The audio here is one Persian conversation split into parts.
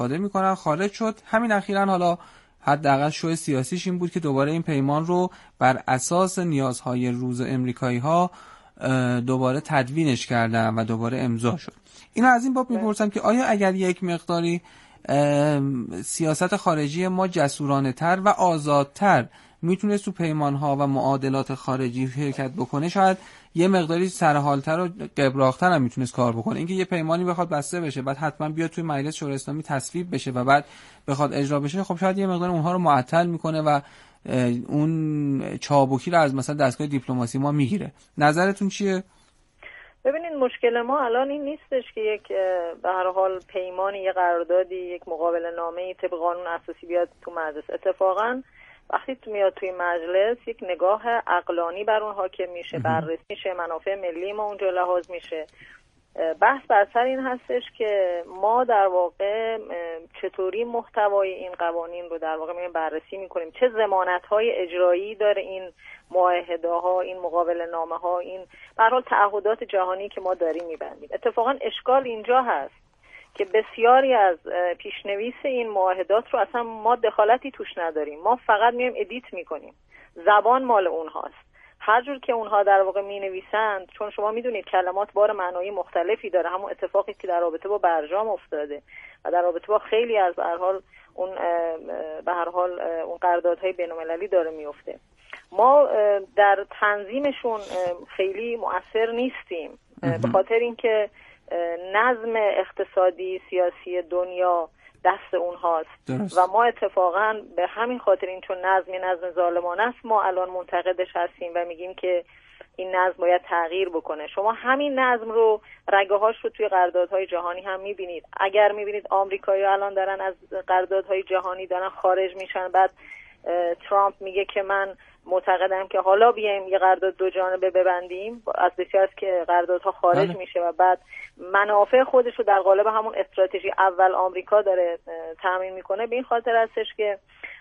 استفاده میکنن. خارج شد. همین اخیراً حالا حداقل شو سیاسیش این بود که دوباره این پیمان رو بر اساس نیازهای روز امریکایی‌ها دوباره تدوینش کردن و دوباره امضا شد. اینو از این باب میپرسم که آیا اگر یک مقداری سیاست خارجی ما جسورانه تر و آزادتر میتونست تو پیمانها و معادلات خارجی شرکت بکنه، شاید یه مقداری سرحالتر و قبراق‌تر هم میتونست کار بکنه. اینکه یه پیمانی بخواد بسته بشه بعد حتما بیاد توی مجلس شورای اسلامی تصویب بشه و بعد بخواد اجرا بشه، خب شاید یه مقدار اونها رو معطل میکنه و اون چابکی رو از مثلا دستگاه دیپلماسی ما میگیره. نظرتون چیه؟ ببینید مشکل ما الان این نیستش که یک به هر حال پیمانی، یک قراردادی، یک مقابله نامه‌ای طبق قانون اساسی بیاد تو مجلس. اتفاقا وقتی میاد توی مجلس یک نگاه عقلانی بر اون حاکم میشه، بررسی میشه، منافع ملی ما اونجا لحاظ میشه. بحث بر سر این هستش که ما در واقع چطوری محتوای این قوانین رو در واقع بررسی میکنیم، چه ضمانت‌های اجرایی داره این معاهده‌ها، این مقابله نامه‌ها، این به هر حال تعهدات جهانی که ما داریم میبندیم. اتفاقا اشکال اینجا هست که بسیاری از پیشنویس این معاهدات رو اصلا ما دخالتی توش نداریم، ما فقط میایم ادیت میکنیم، زبان مال اونهاست. هر جور که اونها در واقع مینویسند، چون شما میدونید کلمات بار معنایی مختلفی داره، همون اتفاقی که در رابطه با برجام افتاده و در رابطه با خیلی از به هر حال اون قراردادهای بین‌المللی داره میفته. ما در تنظیمشون خیلی مؤثر نیستیم به خاطر اینکه نظم اقتصادی سیاسی دنیا دست اونهاست درست. و ما اتفاقا به همین خاطر این چون نظم ظالمانه است ما الان منتقدش هستیم و میگیم که این نظم باید تغییر بکنه. شما همین نظم رو رگه‌هاش رو توی قراردادهای جهانی هم میبینید. اگر میبینید آمریکایی‌ها الان دارن از قراردادهای جهانی دارن خارج میشن، بعد ترامپ میگه که من معتقدم که حالا بیایم یه قرارداد دو جانبه ببندیم، از بسیار از که قراردادها خارج میشه و بعد منافع خودش رو در قالب همون استراتژی اول آمریکا داره تامین میکنه. به این خاطر هستش که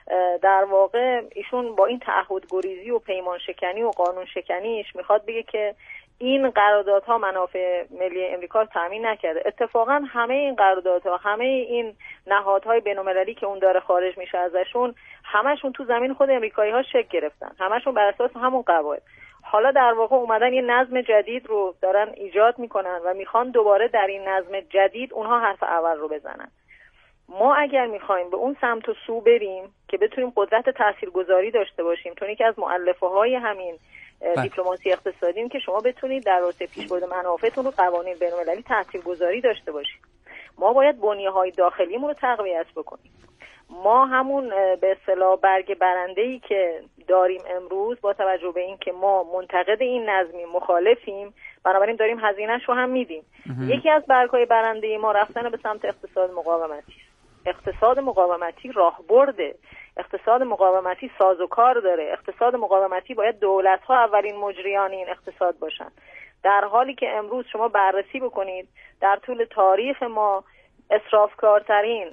در واقع ایشون با این تعهد گریزی و پیمان شکنی و قانون شکنیش میخواد بگه که این قراردادها منافع ملی امریکا رو تامین نکرده. اتفاقا همه این قراردادها، همه این نهادهای بین‌المللی که اون داره خارج میشه ازشون، همشون تو زمین خود امریکایی‌ها شکل گرفتن، همشون بر اساس همون قواعد. حالا در واقع اومدن یه نظم جدید رو دارن ایجاد میکنن و میخوان دوباره در این نظم جدید اونها حرف اول رو بزنن. ما اگر میخوایم به اون سمت و سو بریم که بتونیم قدرت تاثیرگذاری داشته باشیم، چون یکی از مؤلفه‌های همین دیپلماسی اقتصادی که شما بتونید در راسته پیشبرد منافعتون رو قوانین بین‌المللی تاثیرگذاری داشته باشید، ما باید بنیه‌های داخلیمون رو تقویت بکنیم. ما همون به اصطلاح برگ برنده‌ای که داریم امروز، با توجه به این که ما منتقد این نظمی مخالفیم، بنابراین داریم هزینه‌اش رو هم میدیم. یکی از برگ‌های برنده ما رفتن به سمت اقتصاد مقاومتی. اقتصاد مقاومتی راهبرده، اقتصاد مقاومتی سازوکار داره، اقتصاد مقاومتی باید دولت‌ها اولین مجریان این اقتصاد باشن، در حالی که امروز شما بررسی بکنید در طول تاریخ ما اسرافکارترین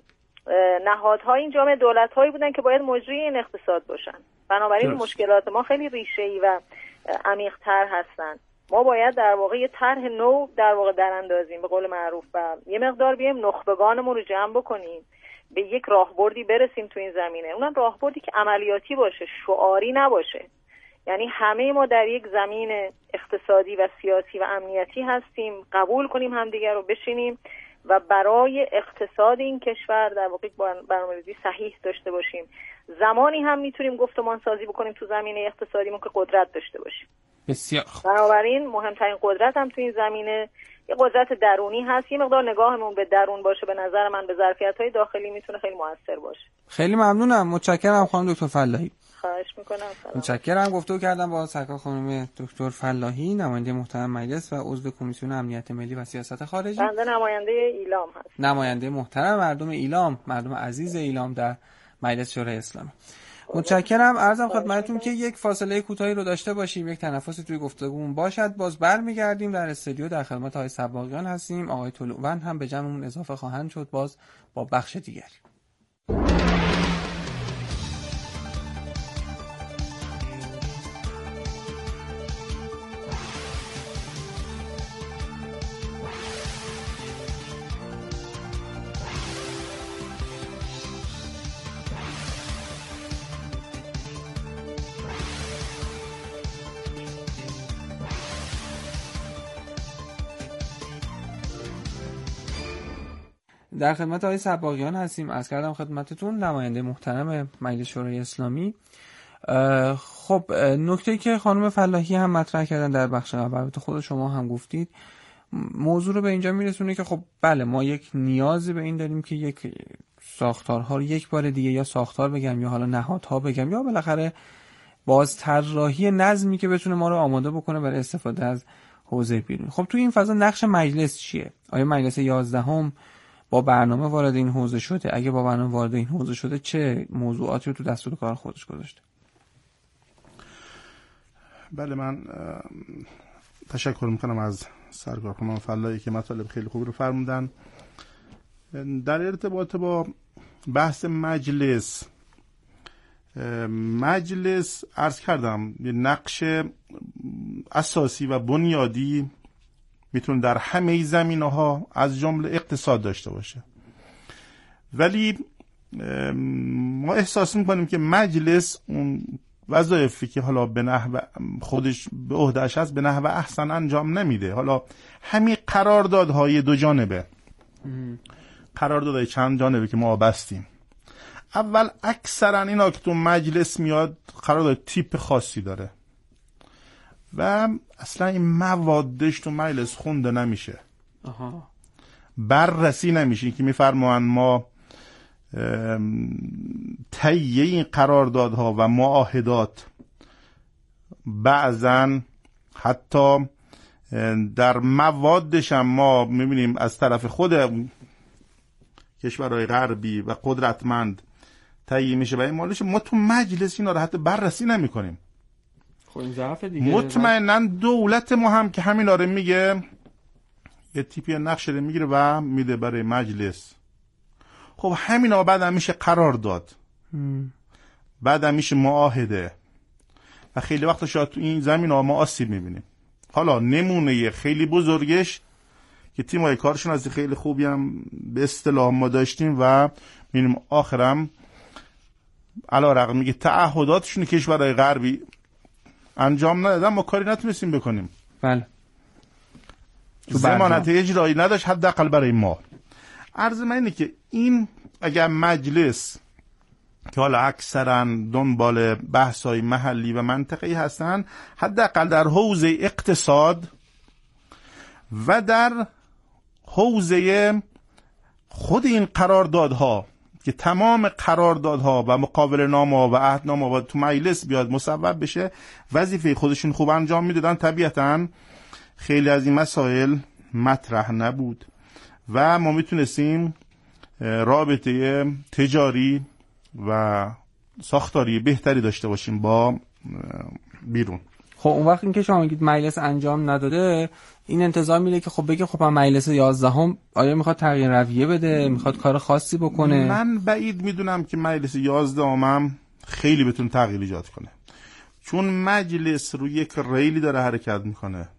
نهادها این جامعه دولت‌هایی بودن که باید مجری این اقتصاد باشن. بنابراین مشکلات ما خیلی ریشه‌ای و عمیق‌تر هستن. ما باید در واقع یه طرح نو در واقع دراندازیم به قول معروف و یه مقدار بیایم نخبگانمون رو جمع بکنیم، به یک راهبردی برسیم تو این زمینه. اونم راهبردی که عملیاتی باشه، شعاری نباشه. یعنی همه ما در یک زمین اقتصادی و سیاسی و امنیتی هستیم، قبول کنیم همدیگر رو، بشینیم و برای اقتصاد این کشور در واقع برنامه‌ریزی صحیح داشته باشیم. زمانی هم میتونیم گفتمان سازی بکنیم تو زمینه اقتصادیمون که قدرت داشته باشیم. بسیار. بنابراین مهمترین قدرت هم تو این زمینه یه قدرت درونی هست. یه مقدار نگاهمون به درون باشه، به نظر من به ظرفیت‌های داخلی میتونه خیلی موثر باشه. خیلی ممنونم، متشکرم خانم دکتر فلاحی. خواهش میکنم. متشکرم. گفتگو کردم با سرکار خانم دکتر فلاحی، نماینده محترم مجلس و عضو کمیسیون امنیت ملی و سیاست خارجی. بنده نماینده ایلام هست. نماینده محترم مردم ایلام، مردم عزیز ایلام در مجلس شورای اسلامی. متشکرم. عرضم خدمتتون که یک فاصله کوتاهی رو داشته باشیم، یک تنفسی توی گفتگومون باشد. باز برمیگردیم در استودیو در خدمت آقای سباقیان هستیم. آقای طلوع‌وند هم به جمعمون اضافه خواهند شد باز با بخش دیگری. در خدمت آقای سباقیان هستیم. عرض کردم خدمتتون، نماینده محترم مجلس شورای اسلامی. خب نکته‌ای که خانم فلاحی هم مطرح کردن در بخش اول، خود شما هم گفتید، موضوع رو به اینجا میرسونه که خب بله ما یک نیازی به این داریم که یک ساختارها رو یک بار دیگه، یا ساختار بگم یا حالا نهادها بگم، یا بالاخره باز طراحی نظمی که بتونه ما رو آماده بکنه برای استفاده از حوزه بیرون. خب تو این فضا نقش مجلس چیه؟ آیا مجلس 11 با برنامه وارد این حوزه شده؟ اگه با برنامه وارد این حوزه شده چه موضوعاتی رو تو دستور کار خودش گذاشته؟ بله، من تشکر میکنم از سرکار خانم فلاحی که مطالب خیلی خوبی رو فرمودن. در ارتباط با بحث مجلس عرض کردم یه نقش اساسی و بنیادی میتونه در همه زمینه‌ها از جمله اقتصاد داشته باشه، ولی ما احساس میکنیم که مجلس اون وظایفی که حالا به نحو خودش به عهده‌اش هست به نحو احسن انجام نمیده. حالا همین قراردادهای دو جانبه، قراردادهای چند جانبه که ما بستیم، اول اکثرا اینا که تو مجلس میاد قرارداد تیپ خاصی داره و اصلا این موادش تو مجلس خونده نمیشه، بررسی نمیشه. که میفرمان ما طی این قراردادها و معاهدات بعضن حتی در موادش هم ما میبینیم از طرف خود کشورهای غربی و قدرتمند تهیه میشه و این مالش، ما تو مجلس اینا رو حتی بررسی نمی کنیم. خب این ضعف دیگه. مطمئناً دولت ما هم که همینا رو میگه یه تیپی نقشه رو میگیره و میده برای مجلس. خب همینا بعدم میشه قرارداد، بعدم میشه معاهده و خیلی وقتا شاید تو این زمین ها ما آسیب میبینیم. حالا نمونه خیلی بزرگش که تیمای کارشناسی خیلی خوبی هم به اصطلاح ما داشتیم و میبینیم آخرم علیرغم میگه تعهداتشون کشورهای غربی انجام ندادن، ما کاری نتونستیم بکنیم. بله. ضمانت اجرایی نداشت حداقل برای ما. عرض من اینه که این اگر مجلس که حالا اکثرا دنبال بحث‌های محلی و منطقه‌ای هستن، حداقل در حوزه اقتصاد و در حوزه خود این قراردادها که تمام قراردادها و مقابله نامه‌ها و عهدنامه‌ها تو مجلس بیاد مصوب بشه، وظیفه خودشون خوب انجام میدادن. طبیعتاً خیلی از این مسائل مطرح نبود و ما میتونستیم رابطه تجاری و ساختاری بهتری داشته باشیم با بیرون. خب اون وقت این که شما میگید مجلس انجام نداده، این انتظار میره که خب بگه خب مجلس 11 آیا میخواد تغییر رویه بده، میخواد کار خاصی بکنه؟ من بعید میدونم که مجلس 11 هم خیلی بتونه تغییر ایجاد کنه، چون مجلس روی یک ریلی داره حرکت میکنه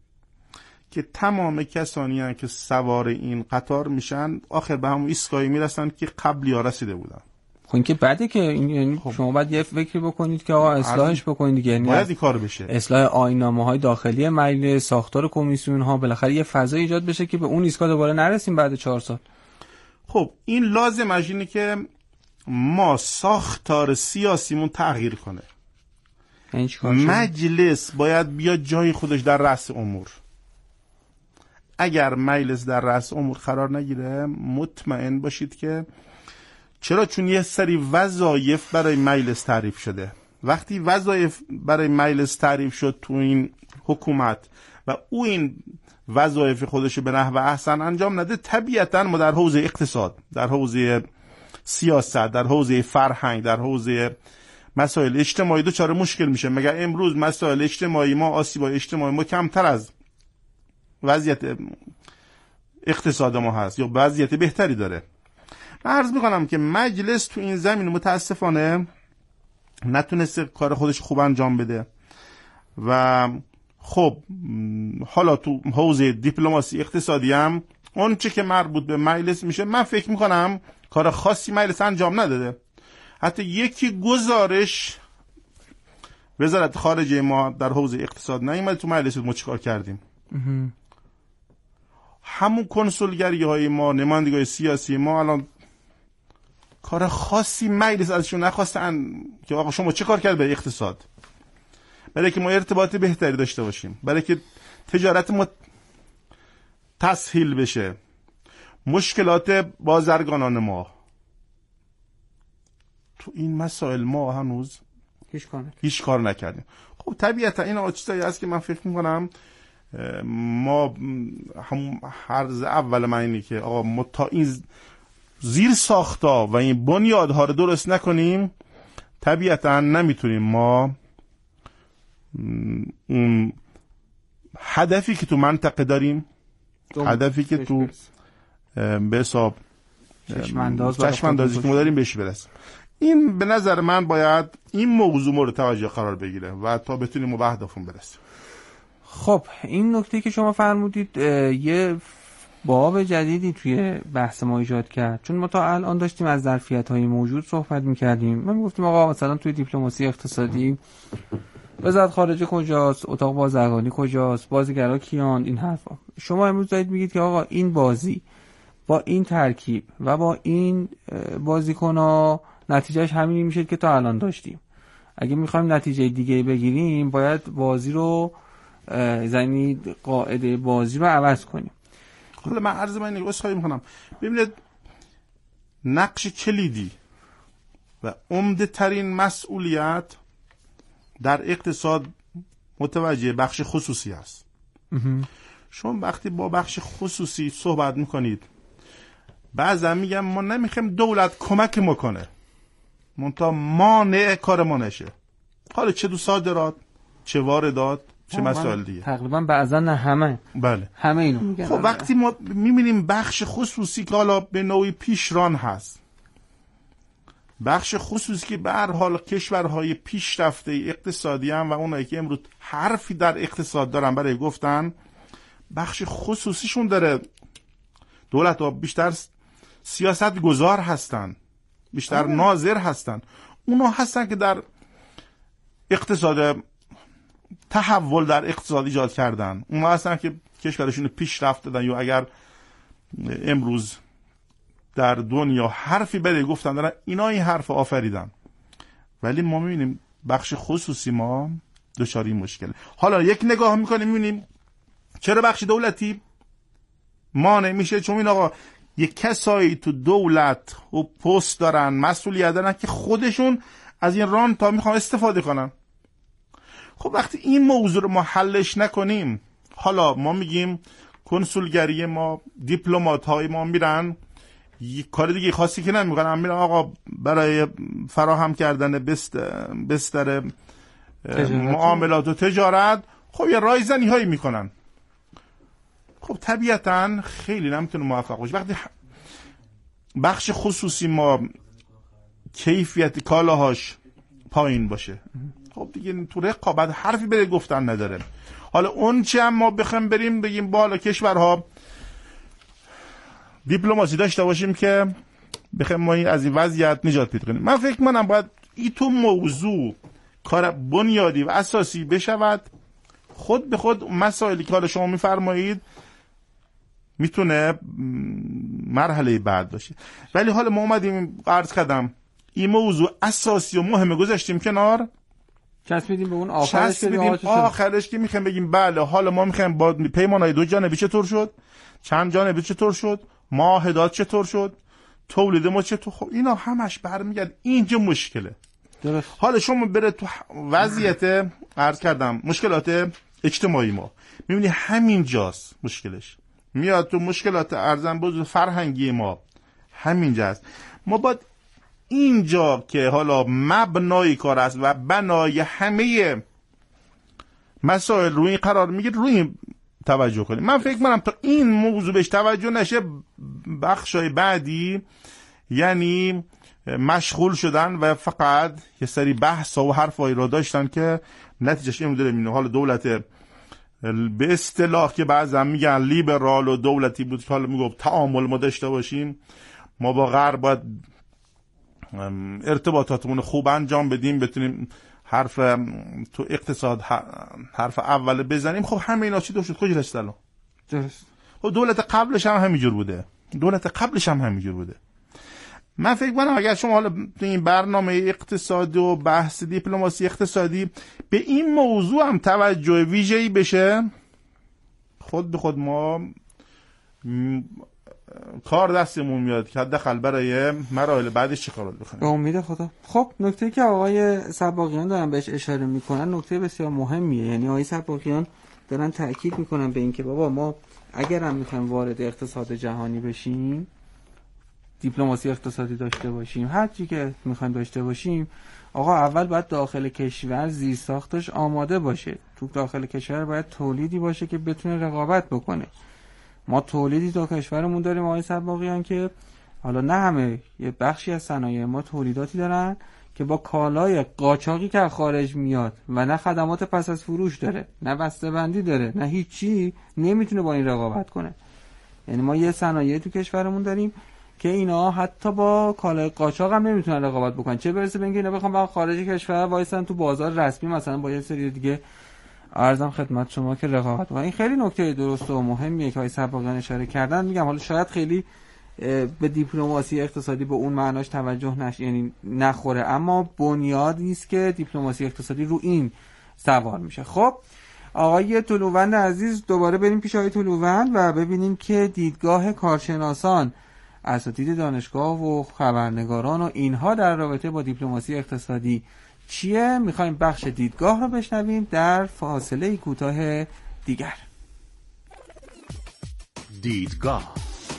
که تمام کسانی هستند که سوار این قطار میشن آخر به همون ایستگاهی میرسن که قبلی ها رسیده بودن. خب این که بده که یعنی خب شما باید یه فکری بکنید که آقا اصلاحش بکنید دیگه، یعنی باید این کار بشه، اصلاح آیین‌نامه‌های داخلی مجلس، ساختار کمیسیون ها، بالاخره یه فضای ایجاد بشه که به اون ایستگاه دوباره نرسیم بعد 4 سال. خب این لازم اینه که ما ساختار سیاسیمون تغییر کنه. مجلس باید بیاد جای خودش در رأس امور. اگر مجلس در رأس امور قرار نگیره، مطمئن باشید که چون یه سری وظایف برای مجلس تعریف شده. وقتی وظایف برای مجلس تعریف شد تو این حکومت و او این وظایف خودشو به نحو احسن انجام نده، طبیعتاً ما در حوزه اقتصاد، در حوزه سیاست، در حوزه فرهنگ، در حوزه مسائل اجتماعی دچار مشکل میشه. مگر امروز مسائل اجتماعی ما، آسیب‌های اجتماعی ما کمتر از وضعیت اقتصاد ما هست یا وضعیت بهتری داره؟ من عرض میکنم که مجلس تو این زمین متاسفانه نتونسته کار خودش خوب انجام بده و خب حالا تو حوزه دیپلماسی اقتصادی هم اون چه که مربوط به مجلس میشه، من فکر میکنم کار خاصی مجلس انجام نداده. حتی یکی گزارش وزارت خارجه ما در حوزه اقتصاد نیومد تو مجلس ما چیکار کردیم. همون کنسولگری های ما، نمایندگی سیاسی ما الان کار خاصی مجلس ازشون نخواستن که آقا شما چه کار کرد به اقتصاد، برای که ما ارتباط بهتری داشته باشیم، برای که تجارت ما تسهیل بشه، مشکلات بازرگانان ما. تو این مسائل ما هنوز هیچ کار نکردیم. خب طبیعتا این چیزایی هست که من فکر میکنم ما هم عرض اول من اینه که آقا ما تا این زیر ساختا و این بنیادها رو درست نکنیم طبیعتا نمیتونیم ما اون هدفی که تو منطقه داریم، هدفی که تو به حساب چشماندازی که ما داریم بهش برسیم. این به نظر من باید این موضوع مورد توجه قرار بگیره و تا بتونیم به هدفمون برسیم. خب این نکته که شما فرمودید یه باب جدیدی توی بحث ما ایجاد کرد، چون ما تا الان داشتیم از ظرفیت‌های موجود صحبت می‌کردیم. ما می‌گفتیم آقا مثلا توی دیپلماسی اقتصادی وزارت خارجه کجاست، اتاق بازرگانی کجاست، بازیگرا کیان، این حرفا. شما امروز دارید میگید که آقا این بازی با این ترکیب و با این بازیکن‌ها نتیجهش همینی میشه که تا الان داشتیم. اگه می‌خوایم نتیجه دیگه بگیریم باید بازی رو یعنی قاعده بازی رو عوض کنیم. حالا من عرض من اسخای میکنم، ببینید نقش کلیدی و عمده ترین مسئولیت در اقتصاد متوجه بخش خصوصی است. شما وقتی با بخش خصوصی صحبت میکنید بعضا میگم ما نمیخوایم دولت کمک ما کنه، منتها مانع کار ما نشه، حالا چه دو صادرات چه واردات چه مسائل دیگه. تقریبا بعضا نه همه. بله همه اینو میگن. خب وقتی ما میبینیم بخش خصوصی که حالا به نوعی پیشران هست، بخش خصوصی که به هر حال کشورهای پیشرفته اقتصادی هم و اونایی که امروز حرفی در اقتصاد دارن برای گفتن، بخش خصوصیشون داره دولت ها بیشتر سیاست گذار هستن، بیشتر ناظر هستن، اونا هستن که در اقتصاد تحول در اقتصاد ایجاد کردن، اونا هستن که کشورشون پیشرفت دادن یا اگر امروز در دنیا حرفی برای گفتن دارن اینا این حرف آفریدن. ولی ما میبینیم بخش خصوصی ما دچار این مشکله. حالا یک نگاه میکنیم میبینیم چرا بخش دولتی مانع میشه؟ چون این آقا یک کسایی تو دولت و پست دارن، مسئولیت دارن که خودشون از این رانتا میخوان استفاده کنن. خب وقتی این موضوع رو ما حلش نکنیم، حالا ما میگیم کنسولگری ما، دیپلمات های ما میرن یک کار دیگه خاصی که نمیکنن، میرن آقا برای فراهم کردن بستر معاملات و تجارت خب یه رایزنی هایی میکنن. خب طبیعتا خیلی نمیتونه موفق باشه. وقتی بخش خصوصی ما کیفیت کالاهاش پایین باشه، خب دیگه تو رقابت حرفی بره گفتن نداره. حالا اون چه هم ما بخوایم بریم بگیم بالا کشورها دیپلماسی داشته باشیم که بخوایم ما از این وضعیت نجات پیدا کنیم، من فکر منم باید این تو موضوع کار بنیادی و اساسی بشود. خود به خود مسائلی که حالا شما میفرمایید میتونه مرحله بعد باشه. ولی حالا ما اومدیم عرض کردم این موضوع اساسی و مهمه گذاشتیم کنار، چسبیدیم به اون آخرش که میخوایم بگیم بله حالا ما میخوایم با پیمانهای دو جانبی چطور شد، چند جانبی چطور شد، معاهدات چطور شد، تولید ما چطور. خب اینا همش برمیگرد اینجا مشکله. درست. حالا شما بره تو وضعیت عرض کردم مشکلات اجتماعی ما، میبینی همین جاست مشکلش میاد. تو مشکلات ارزن بزرگ فرهنگی ما همینجاست. ما باید اینجا که حالا مبنای کار است و بنای همه مسائل روی قرار میگیره روی توجه کنیم. من فکر کنم تا این موضوع بهش توجه نشه بخشای بعدی یعنی مشغول شدن و فقط یه سری بحث و حرفایی رو داشتن که نتیجهش این بوده. حالا دولت به اصطلاح که بعضا میگن لیبرال و دولتی بود که حالا میگفت تعامل ما داشته باشیم، ما با غرب باید ارتباطاتمون خوب انجام بدیم، بتونیم حرف تو اقتصاد حرف اول بزنیم. خب همه اینا چی شد؟ کجا رسید الان؟ درست. و دولت قبلش هم همینجور بوده. من فکر کنم اگر شما حالا این برنامه اقتصادی و بحث دیپلماسی اقتصادی به این موضوع هم توجه ویژه‌ای بشه، خود به خود ما کار دستمون میاد که حداقل برای مراحل بعدش چه کار بکنیم. به امید خدا. خب نکته که آقای سباقیان دارن بهش اشاره میکنن نکته بسیار مهمیه. یعنی آقای سباقیان دارن تاکید میکنن به این که بابا ما اگر هم میخوایم وارد اقتصاد جهانی بشیم، دیپلماسی اقتصادی داشته باشیم، هر چی که میخوایم داشته باشیم، آقا اول باید داخل کشور زیرساختش آماده باشه. تو داخل کشور باید تولیدی باشه که بتونه رقابت بکنه. ما تولیدی تو کشورمون داریم آقای سباقیان که حالا نه همه، یه بخشی از صنایع ما تولیداتی دارن که با کالای قاچاقی که خارج میاد و نه خدمات پس از فروش داره، نه بسته‌بندی داره، نه هیچی، نمیتونه با این رقابت کنه. یعنی ما یه صنایع تو کشورمون داریم که اینا حتی با کالای قاچاق هم نمیتونن رقابت بکنن، چه برسه به اینکه اینا بخوام با خارج کشور وایسن تو بازار رسمی مثلا با یه سری دیگه عرضم خدمت شما که رقابت بکنن. این خیلی نکته درست و مهمیه که آقای سباقیان اشاره کردن. میگم حالا شاید خیلی به دیپلماسی اقتصادی به اون معناش توجه یعنی نخوره، اما بنیادی است که دیپلماسی اقتصادی رو این سوار میشه. خب آقای طلووند عزیز، دوباره بریم پیش آقای طلووند و ببینیم که دیدگاه کارشناسان، اساتید دانشگاه و خبرنگاران و اینها در رابطه با دیپلماسی اقتصادی چیه. میخوایم بخش دیدگاه رو بشنویم در فاصله کوتاه دیگر. دیدگاه.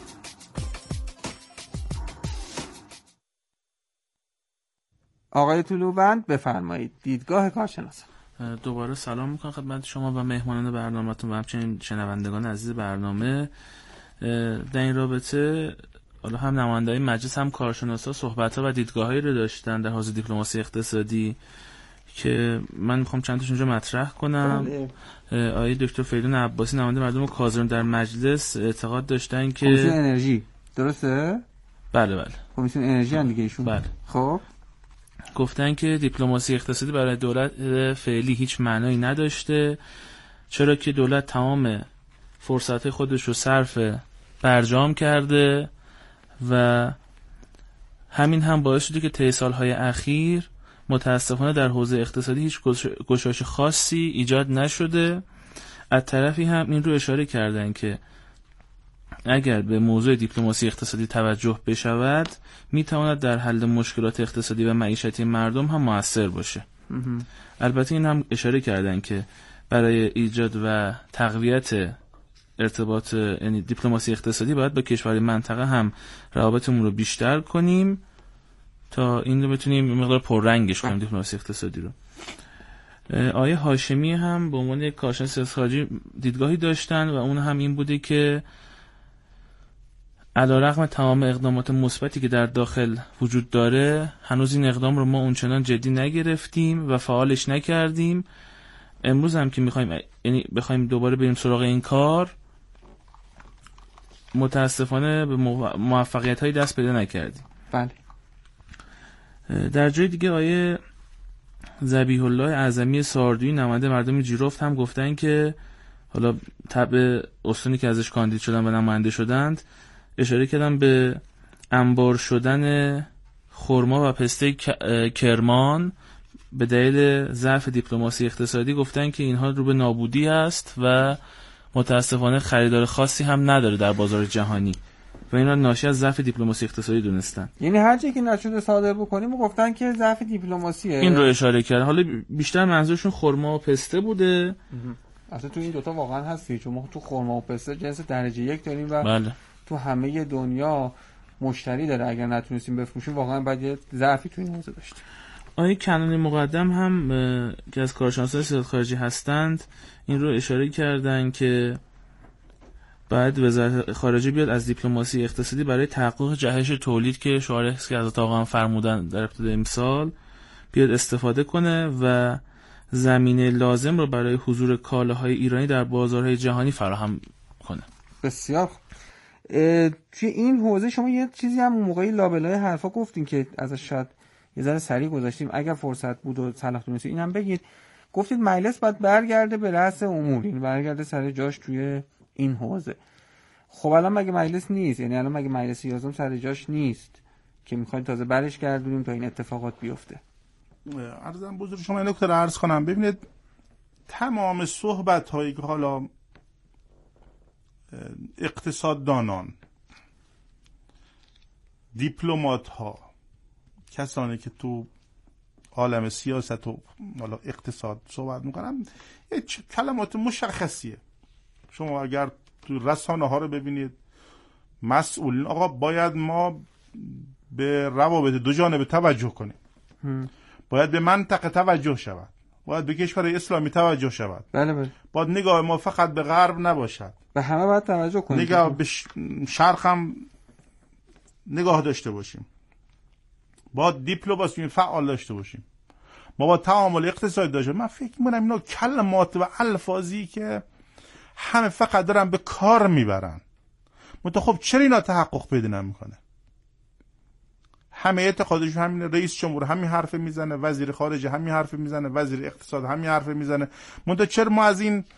آقای طلووند بفرمایید، دیدگاه کارشناسان. دوباره سلام میکنم خدمت شما و مهمانان برنامه‌تون و همچنین شنوندگان عزیز برنامه. در این رابطه حالا هم نماینده‌های مجلس هم کارشناسا صحبت‌ها و دیدگاه‌هایی رو داشتن در حوزه دیپلماسی اقتصادی که من میخوام چند تاشون رو مطرح کنم. آقای دکتر فریدون عباسی نماینده مردم کازرون در مجلس اعتقاد داشتن که کمیسیون انرژی، درسته؟ بله کمیسیون انرژی هم دیگه ایشون. بله. خب گفتن که دیپلماسی اقتصادی برای دولت فعلی هیچ معنایی نداشته، چرا که دولت تمام فرصت خودش رو صرف برجام کرده و همین هم باعث شده که طی سالهای اخیر متاسفانه در حوزه اقتصادی هیچ گشایش خاصی ایجاد نشده. از طرفی هم این رو اشاره کردن که اگر به موضوع دیپلماسی اقتصادی توجه بشود میتواند در حل مشکلات اقتصادی و معیشتی مردم هم مؤثر باشه. البته این هم اشاره کردن که برای ایجاد و تقویت ارتباط یعنی دیپلماسی اقتصادی باید با کشورهای منطقه هم روابطمون رو بیشتر کنیم تا این رو بتونیم مقدار پررنگش کنیم دیپلماسی اقتصادی رو. آیه هاشمی هم به عنوان یک کارشناس سیاست خارجی دیدگاهی داشتن و اون هم این بوده که علیرغم تمام اقدامات مثبتی که در داخل وجود داره هنوز این اقدام رو ما اونچنان جدی نگرفتیم و فعالش نکردیم. امروز هم که بخوایم دوباره بریم سراغ این کار متاسفانه به موفقیت‌های دست پیدا نکردیم. بله. در جای دیگه آیه ذبیح الله اعظمی ساردویی نماینده مردم جیرفت هم گفتن که حالا طبع استانی که ازش کاندید شدن و نماینده شدند اشاره کردن به انبار شدن خرما و پسته کرمان به دلیل ضعف دیپلماسی اقتصادی. گفتن که اینها رو به نابودی است و متاسفانه خریدار خاصی هم نداره در بازار جهانی و این را ناشی از ضعف دیپلماسی اقتصادی دونستن. یعنی هر چی که نشده صادر بکنیم گفتن که ضعف دیپلماسیه. این رو اشاره کرد. حالا بیشتر منظورشون خرما و پسته بوده. اصلا تو این دوتا واقعا هستی، چون ما تو خرما و پسته جنس درجه یک داریم و بله. تو همه دنیا مشتری داره. اگر نتونستیم بفروشیم واقعا باید یه ضعفی تو این حوزه داشتیم. آقای کنانی مقدم هم که از کارشناسان سیاست خارجی هستند این رو اشاره کردن که باید وزارت خارجه بیاد از دیپلماسی اقتصادی برای تحقق جهش تولید که شعاری که از آقا فرمودن در ابتدای امسال بیاد استفاده کنه و زمینه لازم رو برای حضور کالاهای ایرانی در بازارهای جهانی فراهم کنه. بسیار خوب. توی این حوزه شما یه چیزی هم اون موقعی لابلای حرفا گفتین که ازش شاید یه ذره سریع گذاشتیم، اگر فرصت بود و صلاح دونستی این هم بگید. گفتید مجلس باید برگرده به رأس امور، این برگرده سر جاش توی این حوزه. خب الان مگه مجلس نیست؟ یعنی الان مگه مجلس 11 سر جاش نیست که میخوایم تازه برش گردونیم تا این اتفاقات بیفته؟ عرضم بزرگ شما این نکته رو عرض کنم. ببینید تمام صحبت هایی که حالا اقتصاددانان، دیپلمات ها، کسانی که تو عالم سیاست و حالا اقتصاد صحبت میکنن، یه کلمات مشخصیه. شما اگر تو رسانه ها رو ببینید، مسئولین آقا باید ما به روابط دو جانبه توجه کنیم، باید به منطقه توجه شود، باید به کشور اسلامی توجه شود، بله. باید نگاه ما فقط به غرب نباشد، به همه باید توجه کنیم، نگاه به شرق هم نگاه داشته باشیم، باید دیپلماسی فعال داشته باشیم، ما با تعامل اقتصادی داشته. من فکر می‌کنم اینا کلمات و الفاظی که همه فقط دارن به کار میبرن. خب چرا اینا تحقق پیدا نمیکنه؟ همه اعتقادش همینه، رئیس جمهور همین حرف میزنه، وزیر خارجه همین حرف میزنه، وزیر اقتصاد همین حرف میزنه. چرا ما از این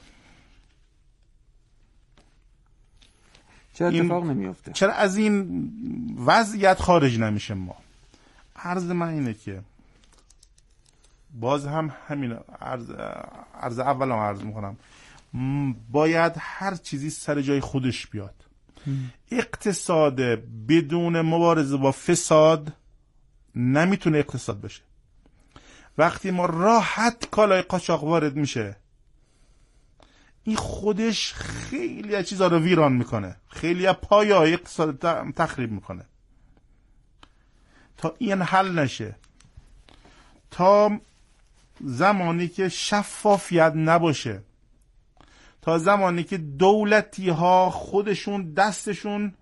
چرا اتفاق نمیفته؟ چرا از این وضعیت خارج نمیشه؟ ما عرض من اینه که باز هم همین عرض اولم عرض میکنم، باید هر چیزی سر جای خودش بیاد. اقتصاد بدون مبارزه با فساد نمیتونه اقتصاد بشه. وقتی ما راحت کالای قاچاق وارد میشه، این خودش خیلی از چیزا رو ویران میکنه، خیلی از پایه‌های اقتصاد تخریب میکنه. تا این حل نشه، تا زمانی که شفافیت نباشه، تا زمانی که دولتی ها خودشون دستشون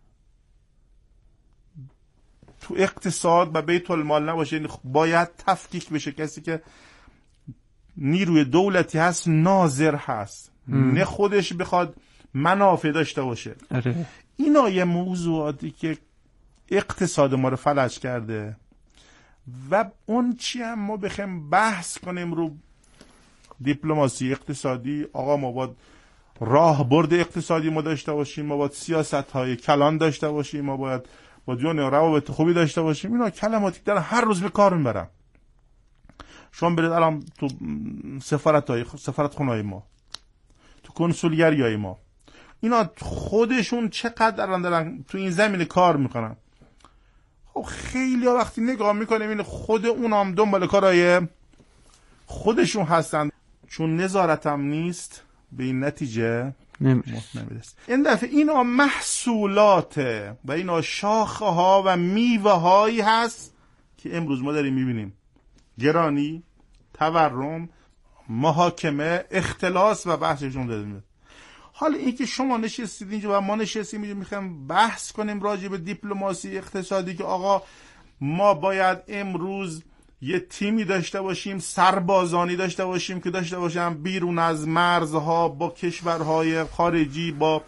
تو اقتصاد و بیت المال نباشه، باید تفکیک بشه. کسی که نیروی دولتی هست ناظر هست، نه خودش بخواد منافع داشته باشه. اینا یه موضوعاتی که اقتصاد ما رو فلج کرده و اون چی هم ما بخوایم بحث کنیم رو دیپلماسی اقتصادی، آقا ما باید راهبرد اقتصادی ما داشته باشیم، ما باید سیاست‌های کلان داشته باشیم، ما باید با دنیا روابط خوبی داشته باشیم. اینا کلماتی دارن هر روز به کار میبرن. شما برید الان تو سفارتخونه‌های ما، تو کنسولگری‌های ما، اینا خودشون چقدر دارن تو این زمینه کار میکنن. خب خیلی وقتی نگاه میکنیم این خود اونام دنبال کارهای خودشون هستن، چون نظارت هم نیست به این نتیجه نمیرسه. این دفعه اینا محصولاته و اینا شاخه ها و میوه هایی هست که امروز ما داریم میبینیم: گرانی، تورم، محاکمه، اختلاس و بحثشون داریم. حالا اینکه شما نشستید اینجا و ما نشستیم اینجا میخوایم بحث کنیم راجع به دیپلماسی اقتصادی که آقا ما باید امروز یه تیمی داشته باشیم، سربازانی داشته باشیم که داشته باشیم بیرون از مرزها با کشورهای خارجی، با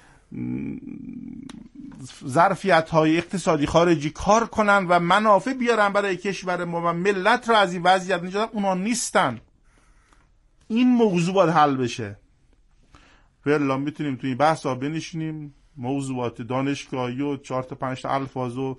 ظرفیت‌های اقتصادی خارجی کار کنن و منافع بیارن برای کشور ما و ملت رو از این وضعیت نجات. اونا نیستن. این موضوع باید حل بشه. والله میتونیم توی این بحث ها بنشینیم، موضوعات دانشگاهی و 4-5 الفاظ و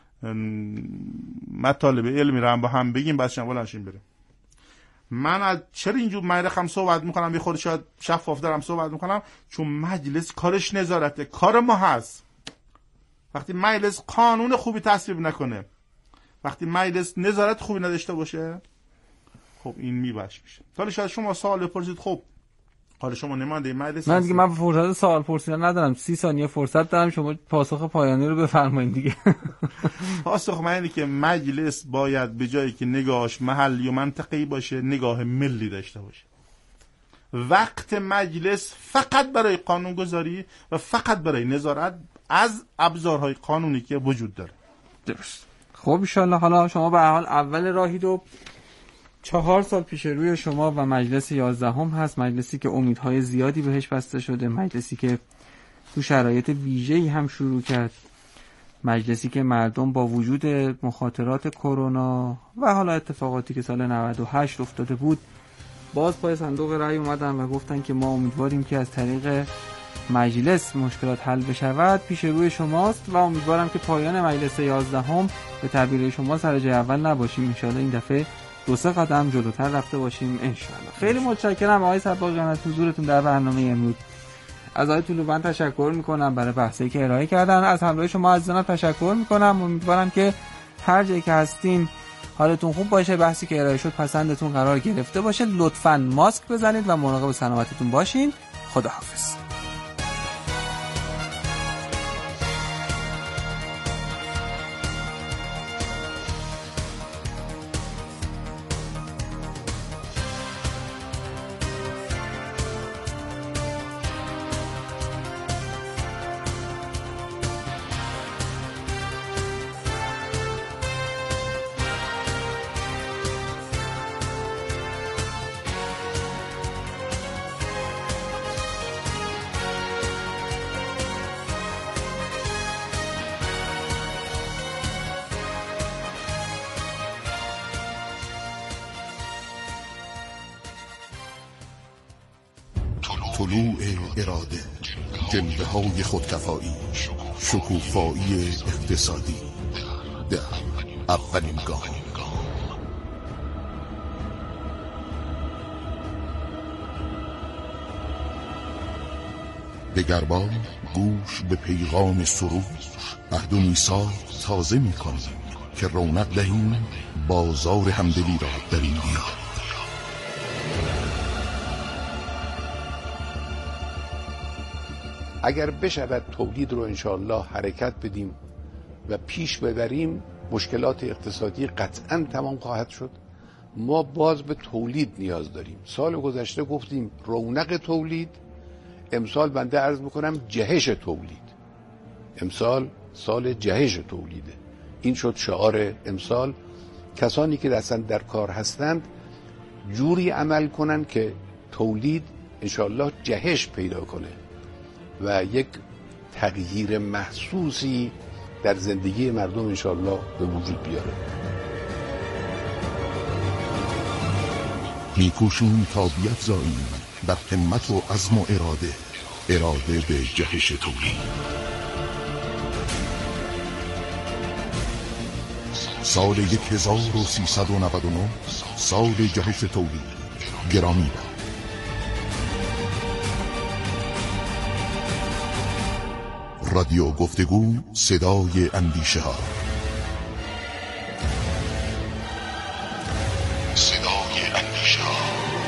مطالب علمی رو هم با هم بگیم، بعدش هم ولنشیم بریم. من از چرا اینجور رقم صحبت میکنم، یه خورده شاید شفاف دارم صحبت میکنم، چون مجلس کارش نظارته، کار ما هست. وقتی مجلس قانون خوبی تصویب نکنه، وقتی مجلس نظارت خوبی نداشته باشه، خب این میباش میشه. حالا شاید شما سوال بپرسید، خب حالا شما نماینده مجلس من دیگه من فرصت سوال پرسیدن ندارم، 30 ثانیه فرصت دارم، شما پاسخ پایانی رو بفرمایید دیگه. پاسخ من اینه که مجلس باید به جایی که نگاهش محلی و منطقه‌ای باشه، نگاه ملی داشته باشه. وقت مجلس فقط برای قانونگذاری و فقط برای نظارت از ابزارهای قانونی که وجود داره. درست. خب ان شاءالله حالا شما به هر حال اول راهید و 4 سال پیش روی شما و مجلس 11 هست، مجلسی که امیدهای زیادی بهش بسته شده، مجلسی که تو شرایط ویژه‌ای هم شروع کرد، مجلسی که مردم با وجود مخاطرات کرونا و حالا اتفاقاتی که سال 98 افتاده بود باز پای صندوق رأی اومدن و گفتن که ما امیدواریم که از طریق مجلس مشکلات حل بشود پیش روی شماست و امیدوارم که پایان مجلس 11 به تعبیر شما سر جای اول نباشیم. انشالله این دفعه 2-3 قدم جلوتر رفته باشیم انشالله. خیلی متشکرم آقای صباغیان از حضورتون در برنامه امروز. از آقای طلوبند تشکر میکنم برای بحثی که ارائه کردن. از همراهی شما عزیزان تشکر میکنم. امیدوارم که هر جایی که هستین حالتون خوب باشه، بحثی که ارائه شد پسندتون قرار گرفته باشه. لطفاً ماسک بزنید و مراقب سلامتتون باشین. خداحافظ. طلوع اراده، جنبه های خودکفایی، شکوفایی اقتصادی در اولین گام. دگربار گوش به پیغام سرود، عهد و میثاق تازه می‌کنیم که رونق دهیم بازار همدلی را در این دیار. اگر بشود تولید رو انشاءالله حرکت بدیم و پیش ببریم، مشکلات اقتصادی قطعاً تمام خواهد شد. ما باز به تولید نیاز داریم. سال گذشته گفتیم رونق تولید، امسال بنده عرض میکنم جهش تولید. امسال سال جهش تولیده. این شد شعار امسال. کسانی که اصلا در کار هستند جوری عمل کنن که تولید انشاءالله جهش پیدا کنه و یک تغییر محسوسی در زندگی مردم انشاءالله به وجود بیاره. میکوشیم تا بیفزاییم در همت و عزم و اراده به جهش تولید. سال 1399 سال جهش تولید گرامی باد. رادیو گفتگو، صدای اندیشه ها. صدای اندیشه ها.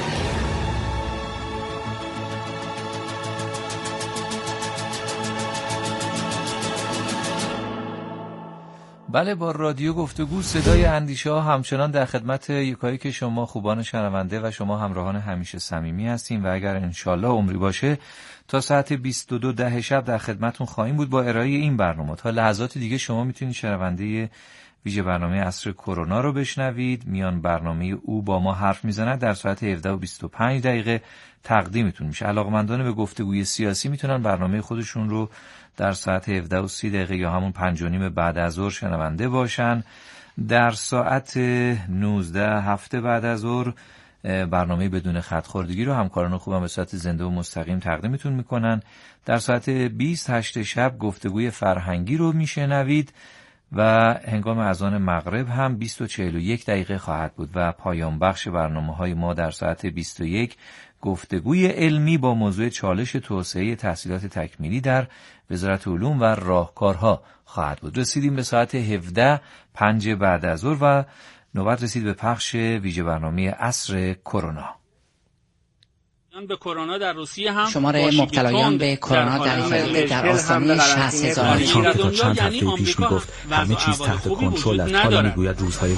بله، با رادیو گفتگو صدای اندیشه ها همچنان در خدمت یکایی که شما خوبان شنونده و شما همراهان همیشه صمیمی هستیم و اگر انشالله عمری باشه تا ساعت 22 شب در خدمتون خواهیم بود با ارائه این برنامه. تا لحظات دیگه شما میتونید شنونده ویژه برنامه عصر کرونا رو بشنوید. میان برنامه او با ما حرف میزنه در ساعت 17:25 تقدیمتون میشه. علاقمندان به گفتگوی سیاسی میتونن برنامه خودشون رو در ساعت 17:30 یا همون 5:30 بعد از ظهر شنونده باشن. در ساعت 19 هفته بعد از ظهر برنامه بدون خط‌خوردگی رو همکاران خوبم به صورت زنده و مستقیم تقدیمتون میکنن. در ساعت 20 شب گفتگوی فرهنگی رو میشنوید و هنگام اذان مغرب هم 20:41 خواهد بود و پایان بخش برنامه‌های ما در ساعت 21 گفتگوی علمی با موضوع چالش توسعه تحصیلات تکمیلی در وزارت علوم و راهکارها خواهد بود. رسیدیم به ساعت 17:05 بعد از ظهر و نوبت رسید به پخش ویژه برنامه عصر کرونا. به کرونا در روسیه هم شماره مبتلایان به کرونا در ایتالیا در آستانه 60,000. ترامپ تا چند هفته پیش میگفت همه چیز تحت کنترل است، حالا میگوید روزهای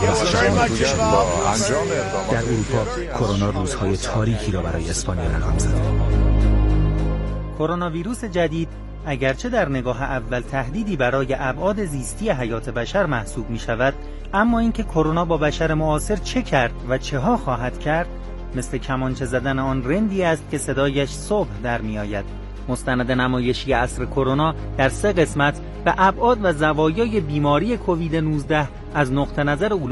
در اروپا کرونا روزهای تاریکی را برای اسپانیا رقم زد. کرونا ویروس جدید اگرچه در نگاه اول تهدیدی برای ابعاد زیستی حیات بشر محسوب می شود، اما اینکه کرونا با بشر معاصر چه کرد و چه ها خواهد کرد مثل کمانچه زدن آن رندی است که صدایش صبح در می آید. مستند نمایشی عصر کرونا در 3 قسمت به ابعاد و زوایای بیماری کووید 19 از نقطه نظر علوم